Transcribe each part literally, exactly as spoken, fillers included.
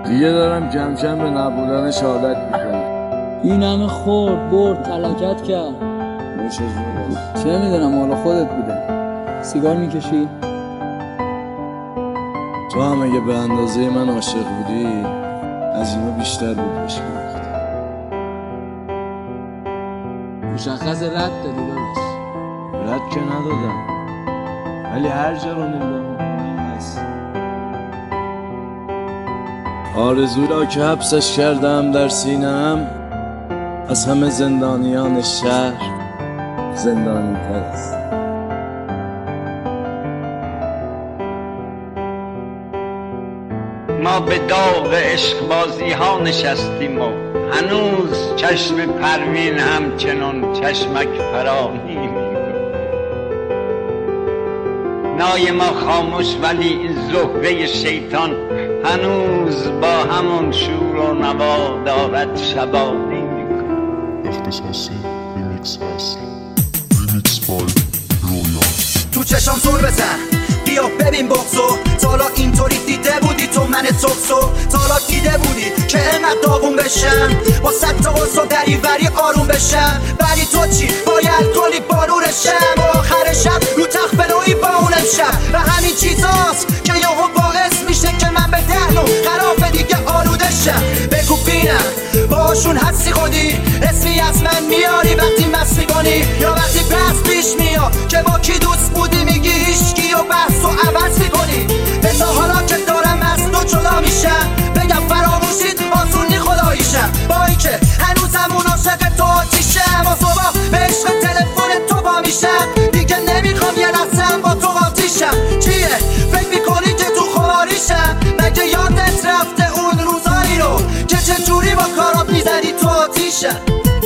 دیگه دارم کم کم به نبودنش عادت میکنم. این همه خورد برد تلاکت کرد. نوش جونت. چه میدونم حالا خودت بوده. سیگار میکشی؟ تو هم اگه به اندازه من عاشق بودی از اینو بیشتر بود بشی. مشخص رد دادی داداش. رد که ندادم ولی هر جا رو نگاه میکنم هست. آرزو را که حبسش کردم در سینم از همه زندانیان شهر زندانی تر است. ما به داغ عشق بازی ها نشستیم و هنوز چشم پروین همچنان چشمک فرا نمی‌گیرد. نای ما خاموش ولی این زهره شیطان هنوز با همون شور و نوا دارد شبانی می‌کند. اختصاصی ریمیکس هست. ریمیکس بای رویا. تو چشم زور بزن بیا ببین بغضو. تالا اینطوری دیده بودی تو من توکسو؟ تالا دیده بودی که اینقدر داغون بشم با صد تا قصه دریوری آروم بشم؟ ولی تو چی؟ با یه الکلی بارونشم و آخر شب رو تخت بنوی با اونم شب و همین چیزاست که یهو باعث میشه که من به دهن و خرافه دیگه آلوده شم. بگو بینم باشون هستی خودی اسمی از من میاری وقتی مست میکنی یا وقتی پس پیش میاد که با کی دوست بودی میگی هیچکی و بحث و عوض میکنی. بذار حالا که دارم از تو جدا میشم بگم فراموشید آسونی خداییشم با این که هنوزم اون عاشق تو آتیشم و صبح به عشق تلفن تو با میشم دیگه نمیخوام یه لحظه با تو آتیشم. چیه؟ فکر میکنی که تو خواریشم؟ مگه یادت رفته اون روزایی رو که چجوری با کارات میزدی تو آتیشم؟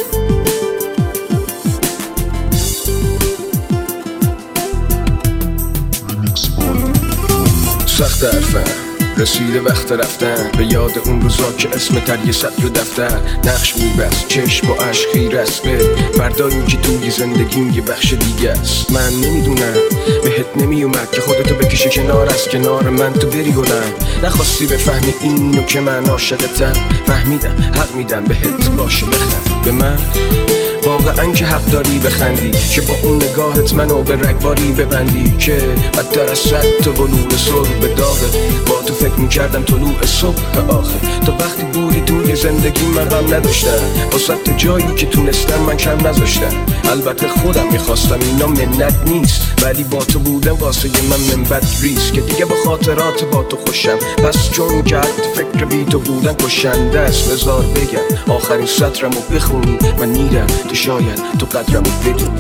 سخت حرفم رسیده وقت رفتن به یاد اون روزا که اسم تر یه سطر رو دفتر نقش میبست چشم با عشق خیره است به فردایی که توی زندگیم یه بخش دیگه است. من نمیدونم بهت نمیومد که خودتو بکشه کنار از کنار من تو بری بلند. نخواستی بفهمی اینو که من عاشقتم. فهمیدم حق میدم بهت باشه بخند به من واقعا که حق داری بخندی که با اون نگاهت منو به رگباری ببندی که بدتر از صد تا بلور صبح به داغه. با تو فکر میکردم طلوع صبح آخه تا وقتی بودی توی زندگی من غم نداشتم واسه تا جایی که تونستم من کم نذاشتم. البته خودم میخواستم اینا منت نیست ولی با تو بودم واسه من منبت ریست که دیگه با خاطرات با تو خوشم. پس چون که فکر بی تو بودن کشنده است بذار بگم آخرین سطرمو بخونی من میرم تو شاید تو قدرمو بدونی.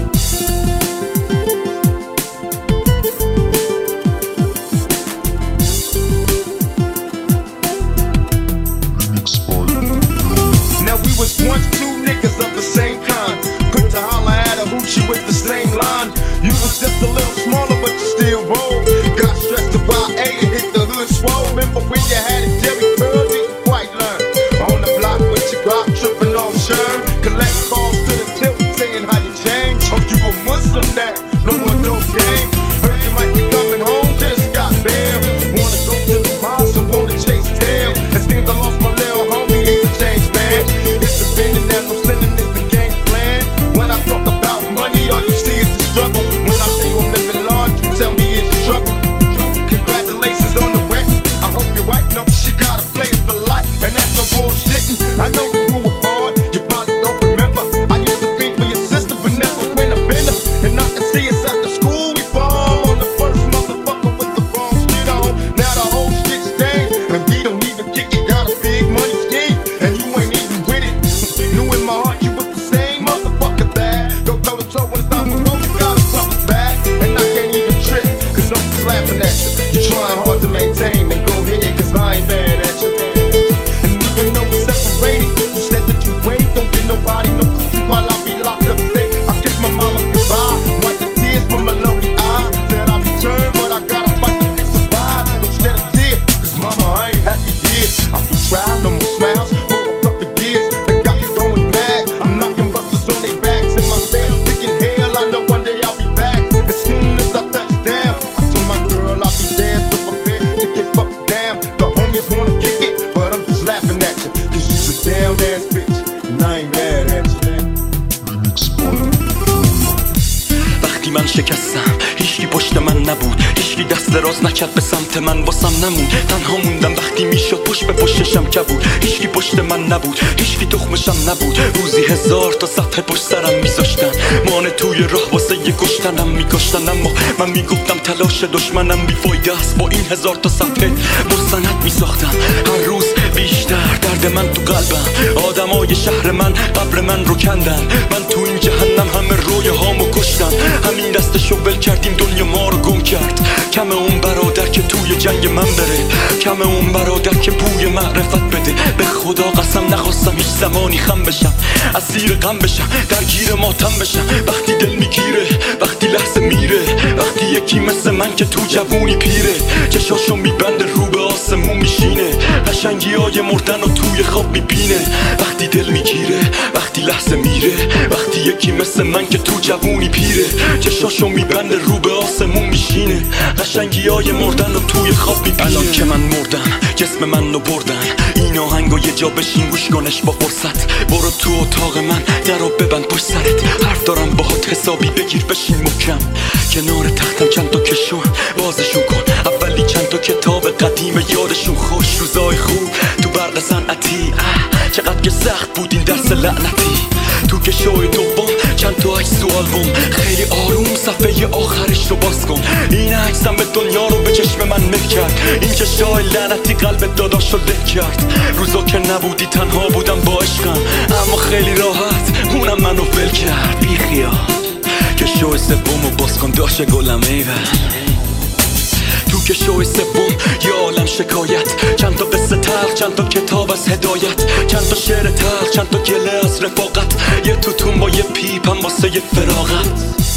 Now we was once two niggas of the same kind. Quick to holler at a hoochie with the same line. You was just a little smaller but you still roll. Got stressed about A and hit the hood swole. Remember when you had a Jerry Curl, didn't quite learn. On the block with your Glock tripping on Sherm. Collect calls to the tilt saying how you changed. Oh, you a Muslim now, no more no game. Heard you might be coming home, just got bail. Wanna go to the mosque and wanna chase tail. It seems I lost my little homie, he's a changed man. It's the been and I'm sending it the game plan. When I talk about money, all you see is the struggle. When I say I'm living large, you tell me it's struggle. Congratulations on the wet. I hope your wife knows she gotta play it for life. And that's no bullshitting. I know you were hard, you probably don't remember. I used to be for your sister, but never win a bender. And I can see us after school, we fall on the first motherfucker with the wrong shit on. Now the whole shit's changed, and we don't even kick it down a big money scheme. And you ain't even with it. Knew in my heart you was the same motherfucker that go toe to toe when it's time to roll, you gotta fuck it back. And I can't even trip, cause no one's laughing at you. You trying hard to maintain and go ahead, cause I ain't mad at you. And even though we're separated, you said that you wait, don't get nobody no coochie while I be locked up sick. I kiss my mama goodbye, wipe the tears from my lonely eye. Said I'll return, but I gotta fight to survive. Instead of tears, cause mama I ain't happy here. I feel proud, no more smiles, roll up up the gears. They got me going mad, I'm knocking busters on their backs. In my bed, thinking hell, I know one day I'll be back. As soon as I touch down, I told my girl I'll be there, so prepare to get fucked شکستم، هیچکی پشت من نبود، هیچکی دست دراز نکرد به سمت من، واسم نمون. تنها موندم وقتی میشد پشت به پشتشم کبود، هیچکی پشت من نبود، هیچکی تخمشم نبود. روزی هزار تا صفحه پشت سرم میذاشتن، مانه توی راه واسه یه کشتنم میکشتن، اما من میگفتم تلاش دشمنم بیفایده است. با این هزار تا صفحه مستند میساختم، هر روز بیشتر درد من تو قلبم. آدمای شهر من قبر من رو کندن، من تو این جهنم همه روی هامو کشتن. همین دستشو ول کردیم دنیا ما رو گم کرد. کم اون برادر که توی جنگ من بره، کم اون برادر که بوی معرفت بده. به خدا قسم نخواستم هیچ زمانی خم بشم، اسیر غم بشم، درگیر ماتم بشم. وقتی دل میگیره، وقتی لحظه میره، وقتی یکی مثل من که تو جوونی پیره، چشاشو میبنده رو به آسمون میشینه، قشنگی های مردن رو توی خواب میبینه. وقتی دل میگیره، وقتی لحظه میره، وقتی یکی مثل من که تو جوونی پیره، چشاشو میبنده رو به آسمون میشینه، قشنگی های مردن رو توی خواب میبینه. الان که من مردم جسم من رو بردن، این آهنگو یه جا بشین گوش کنش با فرصت. برو تو اتاق من درو ببند پشت سرت، حرف دارم باهات حسابی بگیر بشین محکم. کنار تختم چند تا کشون بازشون کن، اولی چند تا کتاب قدیم یادشون خوش. روزای خوب تو برق صنعتی، چقدر که سخت بود این درس لعنتی. تو که شوی دوم چند تا عکس تو آلبوم، خیلی آروم صفحه آخرش رو باز کن. این عکسم به دنیا رو به چشم من مه کرد، این که شای لعنتی قلب داداش رو له کرد. روزا که نبودی تنها بودم با عشقم، اما خیلی راحت اونم منو ول کرد. بی خیال که شوی سوم رو باز کن داشت گلم ایول. تو که شوی سوم یه عالم شکایت، چند تا قصه تلخ، چند تا کتاب از هدایت، چند تا شعر تلخ، چند تا گله از رفاقت، یه توتون با یه پیپم واسه یه فراغت.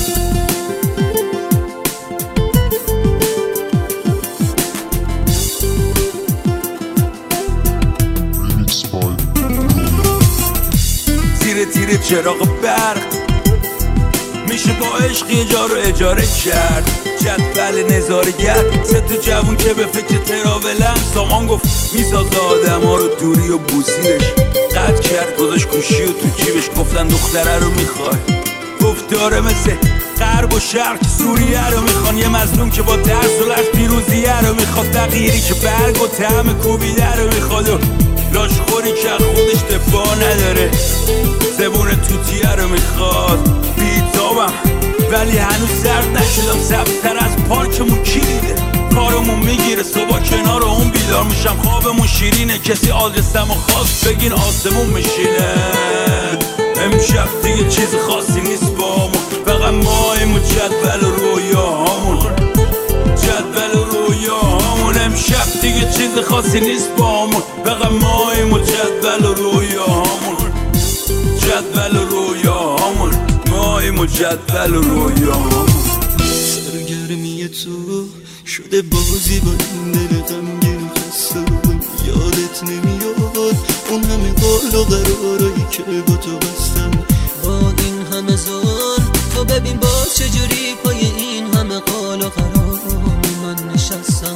تیره تیره چراغ برق میشه با عشق یه جا رو اجاره کرد. جدول نظارگر سه تا جوون که به فکر تراولن، سامان گفت میسازه آدم ها رو دوری و بوسیدش. قد کرد گذاشت گوشی و تو جیبش، گفتن دختره رو میخوای، گفت داره مثل غرب و شرق سوریه رو میخوان. یه مظلوم که با درس و لرز پیروزیه رو میخواد، فقیری که برگ و طعم کوبیده رو میخواد، و لاشخوری که خودش دفاع نداره، زبون توتیه رو میخواد. بیتابم ولی هنوز سرد نشدم، سبزتر از پارکمون کی دیده. کارمون میگیره صبح کنار اون بیدار میشم، خوابمون شیرینه، کسی آدرسمو خواست بگین آسمون میشینه. امشب دیگه چیز خاصی نیست با همون، فقط ماهیم و جدول و رویاهامون، جدول و رویاهامون. امشب دیگه چیز خاصی نیست با همون، فقط ماهیم و جدول و رویاهامون، جدول و رویاهامون، ماهیم و جدول و رویاهامون. سرگرمی تو شده بازی با این دل غمگین خسته، یادت نمیاد اون همه قول و قرارایی که با تو بستم. با این همه زال تو ببین باز چجوری پای این همه قول و قرار من نشستم.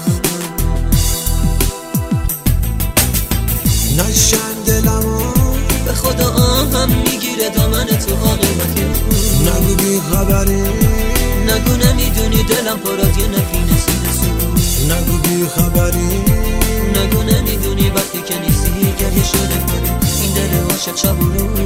نشن دلمو به خدا آهم میگیره دامن تو عاقبتی. نگو بی خبری، نگو نمیدونی دلم پراد یه نفینه سینه سو. نگو بی خبری، نگو نمیدونی وقتی که نیستی گریه شده کنه این دل عاشق شب و رو.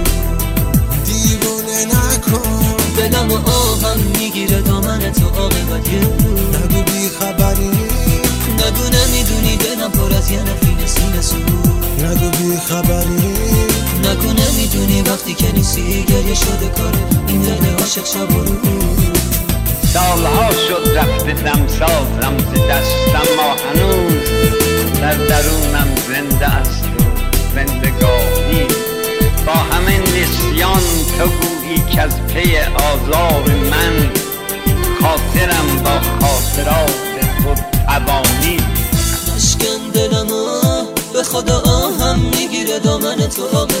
دیوونه نکن دلم و آهم میگیره دامن تو عاقبتی. نگو بی خبری، نگو نمیدونی دلم پر از یه نفینه سینه سو. نگو بی خبری، نگو نمیدونی وقتی که نیستی گریه شده کاره این دل عاشق شب و رو. سالها شد رفته دمسازم ز دستم، ما هنوز در درونم زنده است و زندگانی. با همه نسیان تو گویی که از پی آزار من، خاطرم با خاطرات خود توانی. اشکن دلمو به خدا آهم میگیره دامن تو